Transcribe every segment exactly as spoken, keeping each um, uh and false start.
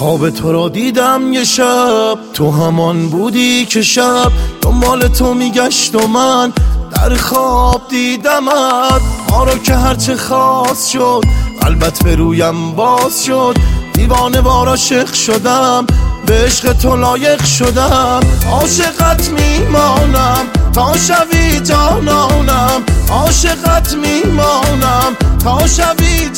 خواب تو را دیدم یه شب، تو همان بودی که شب دنبال تو میگشت و من در خواب دیدمت. ما رو که هرچه خواست شد قلبت به رویم باز شد، دیوانه وار عاشق شدم، به عشق تو لایق شدم. عاشقت میمانم تا شوی جانانم، عاشقت میمانم تا شوی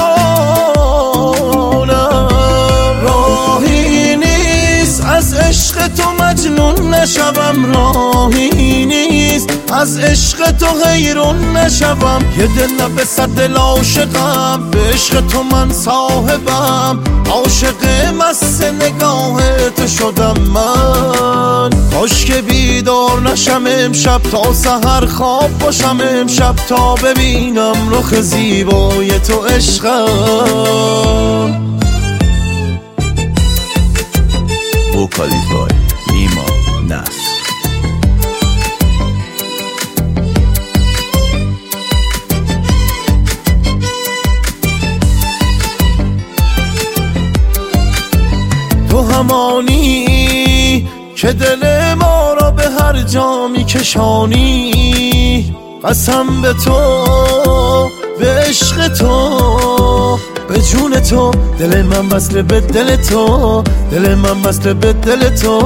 جانانم. راهی نیست از عشق تو مجنون نشوم، راهی نیست از عشق تو حیرون نشوم. یه دل نه به صد دل عاشقم، به عشق تو من صاحبم، عاشق مست نگاه تو شدم من. کاش که بیدار نشم امشب تا سحر خواب باشم امشب، تا ببینم رخ زیبای تو عشقم. وکالیز بای نیما نصر. تو همانی که دل ما را به هر جا می کشانی، قسم به تو به عشق تو به جون تو، دل من وصل به دل تو، دل من وصل به دل تو.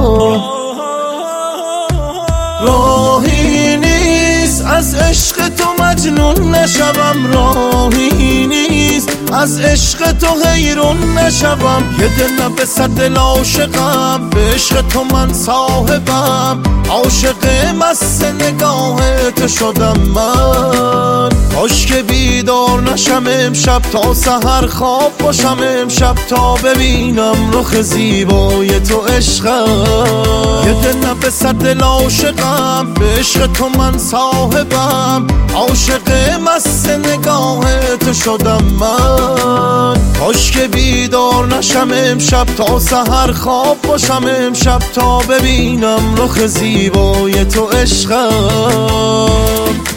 راهی نیست از عشق تو مجنون نشوم، راهی نیست از عشق تو حیرون نشوم. یه دل نه به صد دل عاشقم، به عشق تو من صاحبم، عاشق مست نگاه تو شدم من. کاش که بیدار نشم امشب تا سحر خواب باشم امشب، تا ببینم رخ زیبای تو عشقم. یه دل نه به صد دل عاشقم، به عشق تو من صاحبم، عاشق مست نگاه تو شدم من. کاش که بیدار نشم امشب تا سحر خواب باشم امشب، تا ببینم رخ زیبای تو عشقم.